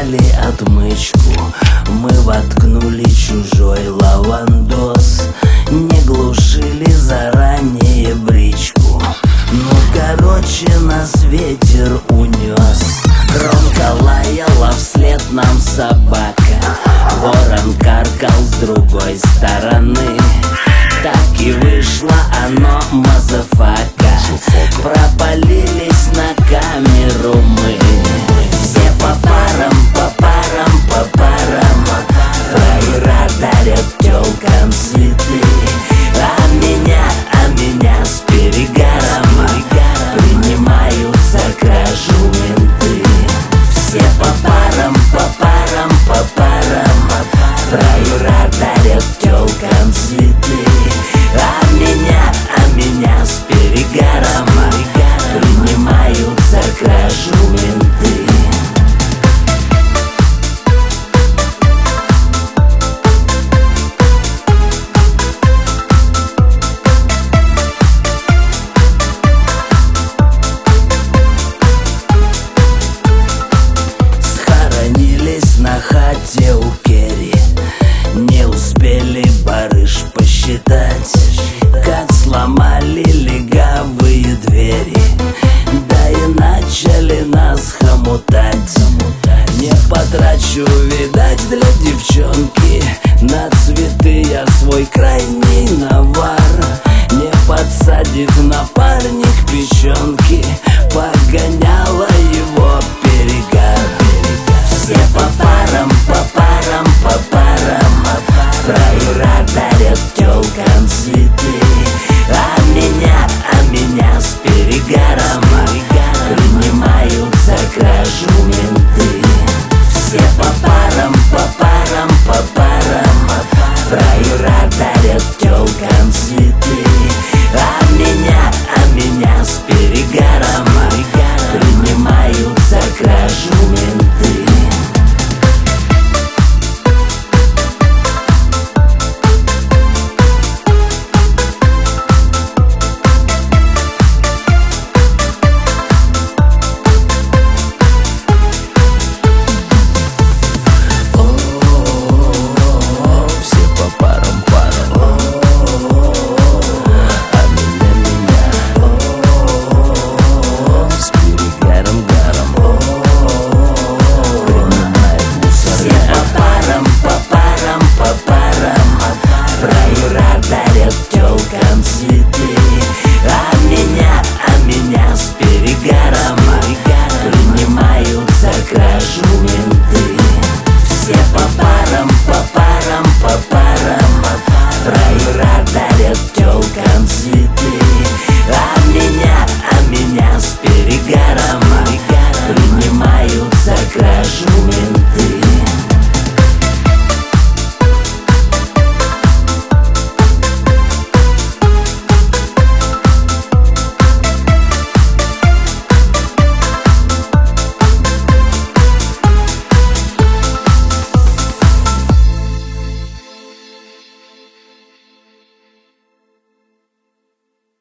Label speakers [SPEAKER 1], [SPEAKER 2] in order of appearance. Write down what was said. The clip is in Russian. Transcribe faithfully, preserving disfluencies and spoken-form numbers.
[SPEAKER 1] взяли отмычку, мы воткнули чужой лавандос, не глушили заранее бричку. Ну короче, нас ветер унес. Громко лаяла вслед нам собака, ворон каркал с другой стороны. Так и вышло оно, мазафака. Пропалились на камеру мы. Все по парам, по парам, по парам. Фраера дарят тёлкам цветы, а меня, а меня с перегаром принимают за кражу менты. Все по парам, по парам, по парам. Фраера дарят тёлкам цветы, а меня, а меня с перегаром принимают за кражу менты. На хате у Керри не успели барыш посчитать, как сломали легавые двери, да и начали нас хомутать. Не потрачу, видать, для девчонки на цветы я свой крайний навар. Не подсадит напарник печенки,